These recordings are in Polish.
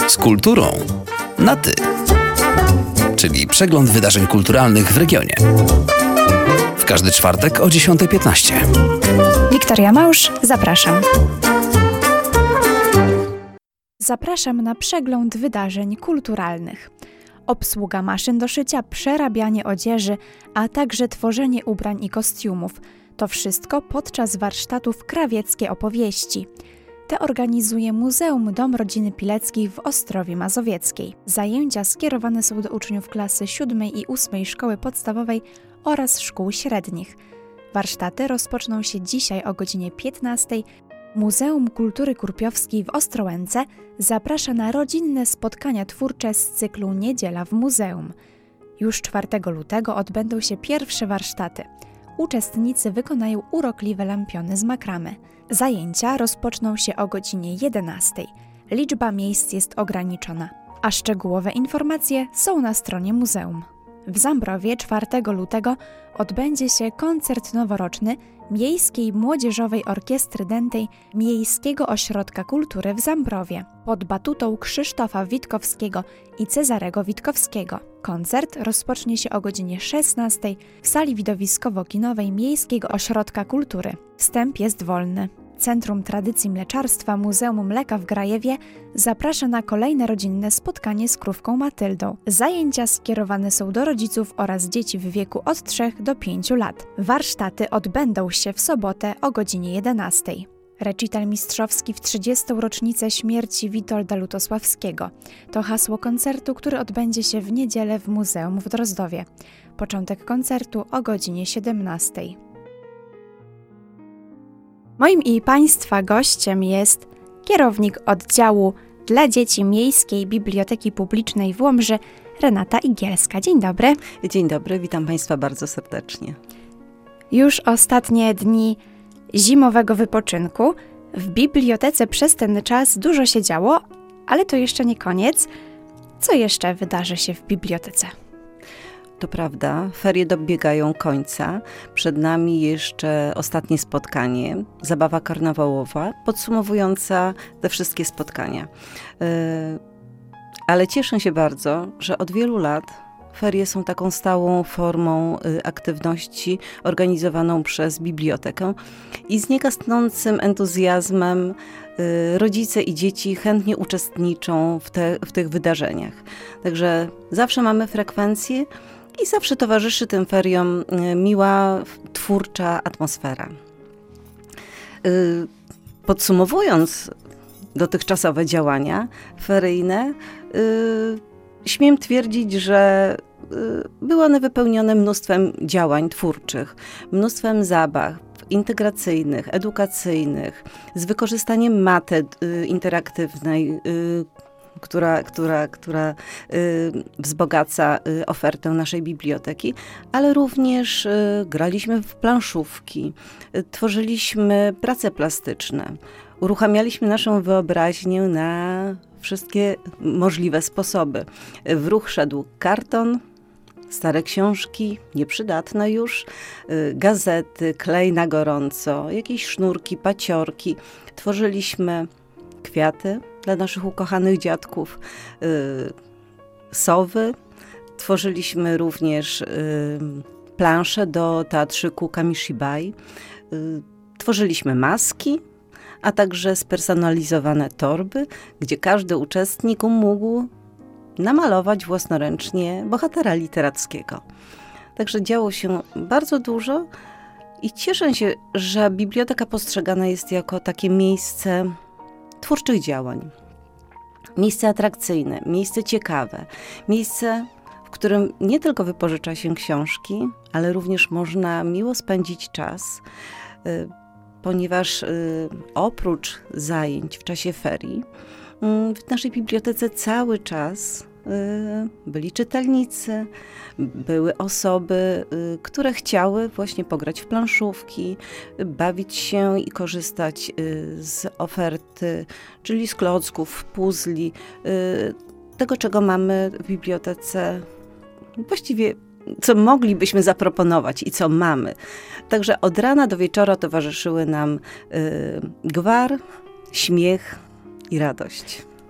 Z kulturą na ty. Czyli przegląd wydarzeń kulturalnych w regionie. W każdy czwartek o 10:15. Wiktoria Małż, zapraszam. Zapraszam na przegląd wydarzeń kulturalnych. Obsługa maszyn do szycia, przerabianie odzieży, a także tworzenie ubrań i kostiumów. To wszystko podczas warsztatów Krawieckie Opowieści. Te organizuje Muzeum Dom Rodziny Pileckich w Ostrowie Mazowieckiej. Zajęcia skierowane są do uczniów klasy 7 i 8 szkoły podstawowej oraz szkół średnich. Warsztaty rozpoczną się dzisiaj o godzinie 15:00. Muzeum Kultury Kurpiowskiej w Ostrołęce zaprasza na rodzinne spotkania twórcze z cyklu Niedziela w Muzeum. Już 4 lutego odbędą się pierwsze warsztaty. Uczestnicy wykonają urokliwe lampiony z makramy. Zajęcia rozpoczną się o godzinie 11:00. Liczba miejsc jest ograniczona, a szczegółowe informacje są na stronie muzeum. W Zambrowie 4 lutego odbędzie się koncert noworoczny Miejskiej Młodzieżowej Orkiestry Dętej Miejskiego Ośrodka Kultury w Zambrowie pod batutą Krzysztofa Witkowskiego i Cezarego Witkowskiego. Koncert rozpocznie się o godzinie 16:00 w sali widowiskowo-kinowej Miejskiego Ośrodka Kultury. Wstęp jest wolny. Centrum Tradycji Mleczarstwa Muzeum Mleka w Grajewie zaprasza na kolejne rodzinne spotkanie z krówką Matyldą. Zajęcia skierowane są do rodziców oraz dzieci w wieku od 3 do 5 lat. Warsztaty odbędą się w sobotę o godzinie 11:00. Recital mistrzowski w 30. rocznicę śmierci Witolda Lutosławskiego. To hasło koncertu, który odbędzie się w niedzielę w Muzeum w Drozdowie. Początek koncertu o godzinie 17:00. Moim i Państwa gościem jest kierownik oddziału dla dzieci Miejskiej Biblioteki Publicznej w Łomży, Renata Igielska. Dzień dobry. Dzień dobry, witam Państwa bardzo serdecznie. Już ostatnie dni zimowego wypoczynku. W bibliotece przez ten czas dużo się działo, ale to jeszcze nie koniec. Co jeszcze wydarzy się w bibliotece? To prawda, ferie dobiegają końca. Przed nami jeszcze ostatnie spotkanie, zabawa karnawałowa, podsumowująca te wszystkie spotkania. Ale cieszę się bardzo, że od wielu lat ferie są taką stałą formą aktywności organizowaną przez bibliotekę i z niegasnącym entuzjazmem rodzice i dzieci chętnie uczestniczą w tych wydarzeniach. Także zawsze mamy frekwencję i zawsze towarzyszy tym feriom miła, twórcza atmosfera. Podsumowując dotychczasowe działania feryjne, śmiem twierdzić, że były one wypełnione mnóstwem działań twórczych, mnóstwem zabaw integracyjnych, edukacyjnych, z wykorzystaniem mapy interaktywnej, która wzbogaca ofertę naszej biblioteki, ale również graliśmy w planszówki, tworzyliśmy prace plastyczne, uruchamialiśmy naszą wyobraźnię na wszystkie możliwe sposoby. W ruch szedł karton, stare książki, nieprzydatne już, gazety, klej na gorąco, jakieś sznurki, paciorki. Tworzyliśmy kwiaty dla naszych ukochanych dziadków, sowy. Tworzyliśmy również plansze do teatrzyku Kamishibai. Tworzyliśmy maski, a także spersonalizowane torby, gdzie każdy uczestnik mógł namalować własnoręcznie bohatera literackiego. Także działo się bardzo dużo i cieszę się, że biblioteka postrzegana jest jako takie miejsce twórczych działań. Miejsce atrakcyjne, miejsce ciekawe, miejsce, w którym nie tylko wypożycza się książki, ale również można miło spędzić czas, ponieważ oprócz zajęć w czasie ferii, w naszej bibliotece cały czas byli czytelnicy, były osoby, które chciały właśnie pograć w planszówki, bawić się i korzystać z oferty, czyli z klocków, puzli, tego, czego mamy w bibliotece, właściwie co moglibyśmy zaproponować i co mamy. Także od rana do wieczora towarzyszyły nam gwar, śmiech i radość.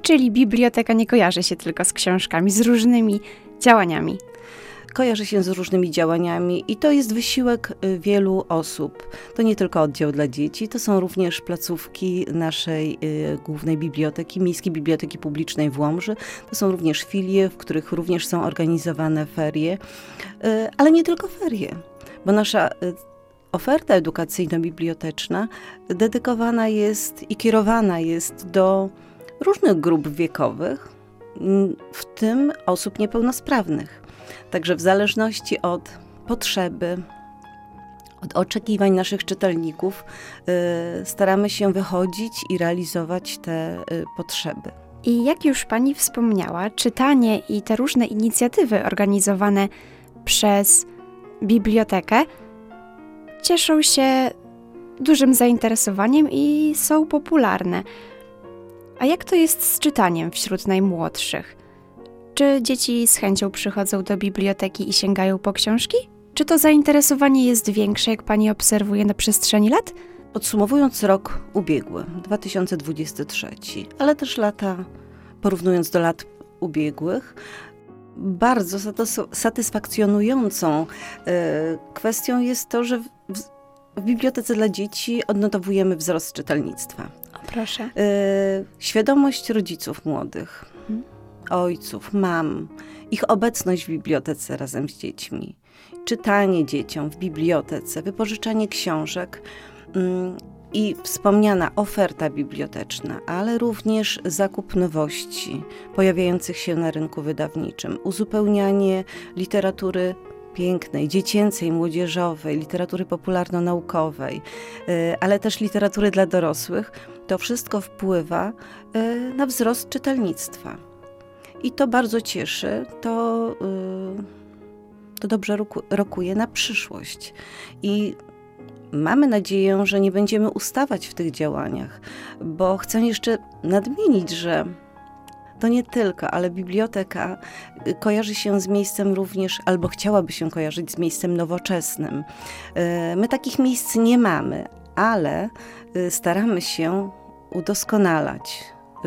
Czyli biblioteka nie kojarzy się tylko z książkami, z różnymi działaniami. Kojarzy się z różnymi działaniami i to jest wysiłek wielu osób. To nie tylko oddział dla dzieci, to są również placówki naszej głównej biblioteki, Miejskiej Biblioteki Publicznej w Łomży. To są również filie, w których również są organizowane ferie, ale nie tylko ferie, bo nasza oferta edukacyjno-biblioteczna dedykowana jest i kierowana jest do różnych grup wiekowych, w tym osób niepełnosprawnych. Także w zależności od potrzeby, od oczekiwań naszych czytelników staramy się wychodzić i realizować te potrzeby. I jak już pani wspomniała, czytanie i te różne inicjatywy organizowane przez bibliotekę cieszą się dużym zainteresowaniem i są popularne. A jak to jest z czytaniem wśród najmłodszych? Czy dzieci z chęcią przychodzą do biblioteki i sięgają po książki? Czy to zainteresowanie jest większe, jak pani obserwuje na przestrzeni lat? Podsumowując rok ubiegły, 2023, ale też lata, porównując do lat ubiegłych, bardzo satysfakcjonującą kwestią jest to, że w bibliotece dla dzieci odnotowujemy wzrost czytelnictwa. O, proszę. Świadomość rodziców młodych, ojców, mam, ich obecność w bibliotece razem z dziećmi, czytanie dzieciom w bibliotece, wypożyczanie książek i wspomniana oferta biblioteczna, ale również zakup nowości pojawiających się na rynku wydawniczym, uzupełnianie literatury pięknej, dziecięcej, młodzieżowej, literatury popularno-naukowej, ale też literatury dla dorosłych, to wszystko wpływa na wzrost czytelnictwa. I to bardzo cieszy, to dobrze rokuje na przyszłość. I mamy nadzieję, że nie będziemy ustawać w tych działaniach, bo chcę jeszcze nadmienić, że to nie tylko, ale biblioteka kojarzy się z miejscem również, albo chciałaby się kojarzyć z miejscem nowoczesnym. My takich miejsc nie mamy, ale staramy się udoskonalać,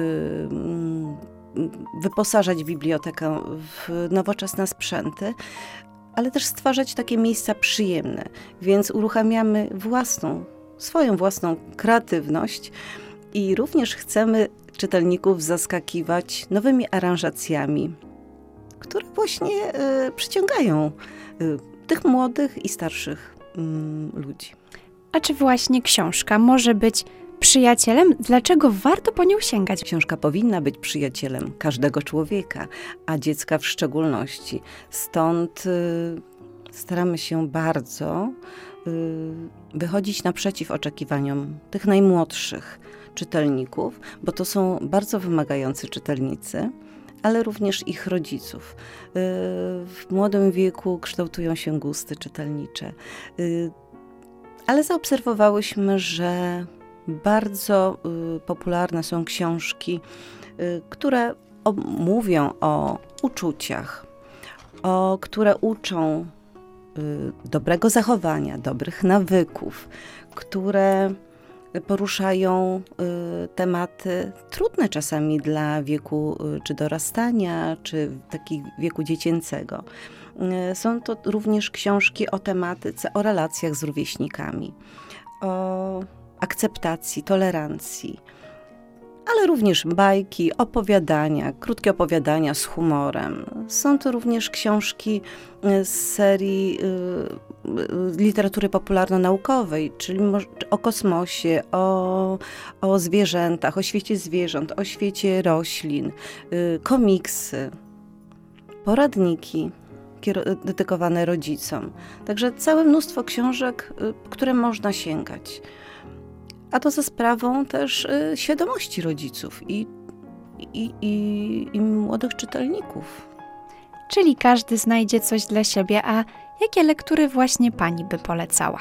wyposażać bibliotekę w nowoczesne sprzęty, ale też stwarzać takie miejsca przyjemne. Więc uruchamiamy swoją własną kreatywność i również chcemy czytelników zaskakiwać nowymi aranżacjami, które właśnie przyciągają tych młodych i starszych ludzi. A czy właśnie książka może być przyjacielem? Dlaczego warto po nią sięgać? Książka powinna być przyjacielem każdego człowieka, a dziecka w szczególności. Stąd staramy się bardzo wychodzić naprzeciw oczekiwaniom tych najmłodszych czytelników, bo to są bardzo wymagający czytelnicy, ale również ich rodziców. W młodym wieku kształtują się gusty czytelnicze. Ale zaobserwowałyśmy, że bardzo popularne są książki, które mówią o uczuciach, które uczą dobrego zachowania, dobrych nawyków, które poruszają tematy trudne czasami dla wieku czy dorastania, czy takiego wieku dziecięcego. Są to również książki o tematyce, o relacjach z rówieśnikami, o akceptacji, tolerancji, ale również bajki, opowiadania, krótkie opowiadania z humorem. Są to również książki z serii literatury popularno-naukowej, czyli o kosmosie, o zwierzętach, o świecie zwierząt, o świecie roślin, komiksy, poradniki dedykowane rodzicom. Także całe mnóstwo książek, które można sięgać. A to za sprawą też świadomości rodziców i młodych czytelników. Czyli każdy znajdzie coś dla siebie, a jakie lektury właśnie pani by polecała?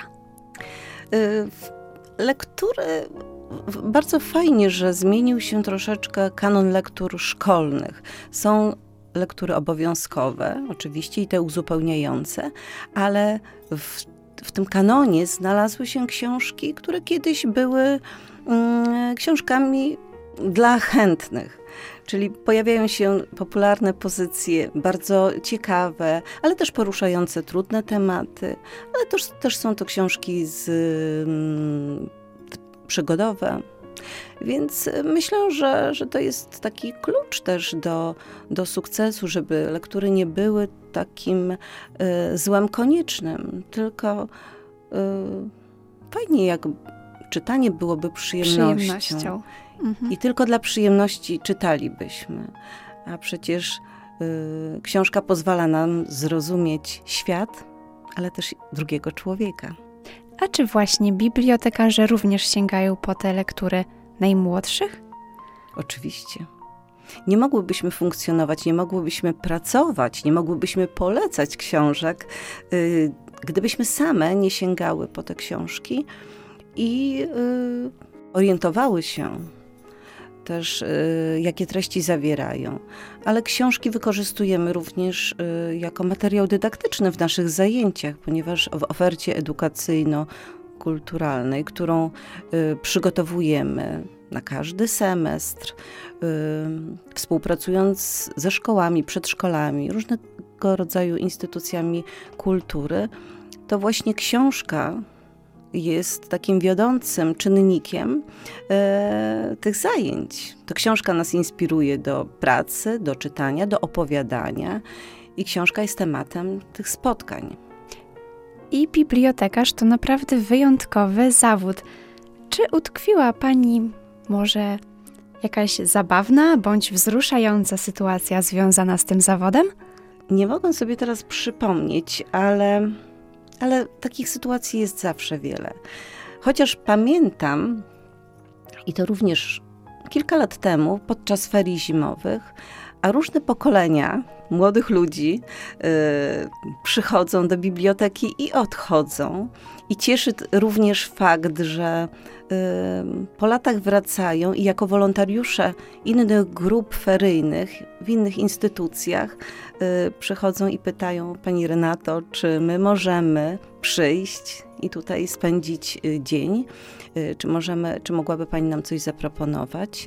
Lektury, bardzo fajnie, że zmienił się troszeczkę kanon lektur szkolnych. Są lektury obowiązkowe, oczywiście, i te uzupełniające, ale w tym kanonie znalazły się książki, które kiedyś były książkami dla chętnych. Czyli pojawiają się popularne pozycje, bardzo ciekawe, ale też poruszające trudne tematy, ale też są to książki przygodowe. Więc myślę, że to jest taki klucz też do sukcesu, żeby lektury nie były takim złem koniecznym, tylko fajnie, jak czytanie byłoby przyjemnością. I tylko dla przyjemności czytalibyśmy. A przecież książka pozwala nam zrozumieć świat, ale też drugiego człowieka. A czy właśnie bibliotekarze również sięgają po te lektury najmłodszych? Oczywiście. Nie mogłybyśmy funkcjonować, nie mogłybyśmy pracować, nie mogłybyśmy polecać książek, gdybyśmy same nie sięgały po te książki i orientowały się też, jakie treści zawierają. Ale książki wykorzystujemy również jako materiał dydaktyczny w naszych zajęciach, ponieważ w ofercie edukacyjno-kulturalnej, którą przygotowujemy na każdy semestr, współpracując ze szkołami, przedszkolami, różnego rodzaju instytucjami kultury, to właśnie książka jest takim wiodącym czynnikiem tych zajęć. To książka nas inspiruje do pracy, do czytania, do opowiadania i książka jest tematem tych spotkań. I bibliotekarz to naprawdę wyjątkowy zawód. Czy utkwiła Pani może jakaś zabawna bądź wzruszająca sytuacja związana z tym zawodem? Nie mogę sobie teraz przypomnieć, ale takich sytuacji jest zawsze wiele. Chociaż pamiętam, i to również kilka lat temu, podczas ferii zimowych, a różne pokolenia młodych ludzi przychodzą do biblioteki i odchodzą. I cieszy również fakt, że po latach wracają i jako wolontariusze innych grup feryjnych w innych instytucjach przychodzą i pytają: Pani Renato, czy my możemy przyjść i tutaj spędzić dzień? Czy mogłaby Pani nam coś zaproponować?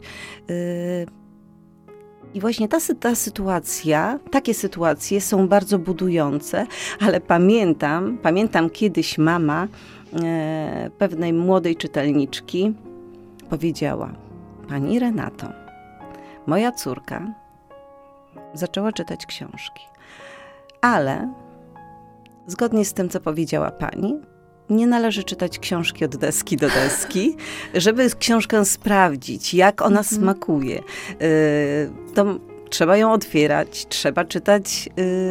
I właśnie ta sytuacja, takie sytuacje są bardzo budujące, ale pamiętam kiedyś mama pewnej młodej czytelniczki powiedziała: Pani Renato, moja córka zaczęła czytać książki, ale zgodnie z tym, co powiedziała Pani, nie należy czytać książki od deski do deski, żeby książkę sprawdzić, jak ona smakuje. To trzeba ją otwierać, trzeba czytać,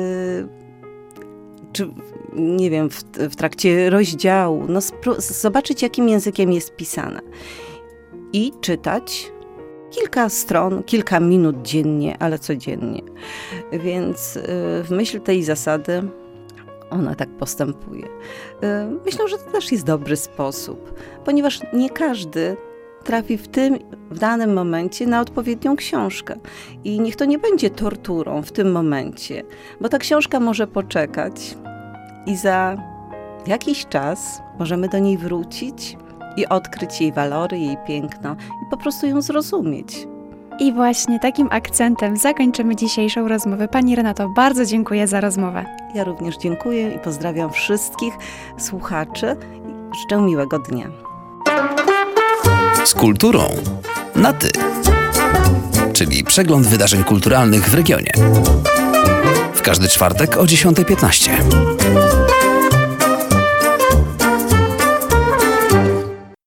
czy nie wiem, w trakcie rozdziału, zobaczyć, jakim językiem jest pisane. I czytać kilka stron, kilka minut dziennie, ale codziennie. Więc w myśl tej zasady ona tak postępuje. Myślę, że to też jest dobry sposób, ponieważ nie każdy trafi w danym momencie na odpowiednią książkę. I niech to nie będzie torturą w tym momencie, bo ta książka może poczekać i za jakiś czas możemy do niej wrócić i odkryć jej walory, jej piękno i po prostu ją zrozumieć. I właśnie takim akcentem zakończymy dzisiejszą rozmowę. Pani Renato, bardzo dziękuję za rozmowę. Ja również dziękuję i pozdrawiam wszystkich słuchaczy i życzę miłego dnia. Z kulturą na ty, czyli przegląd wydarzeń kulturalnych w regionie. W każdy czwartek o 10:15.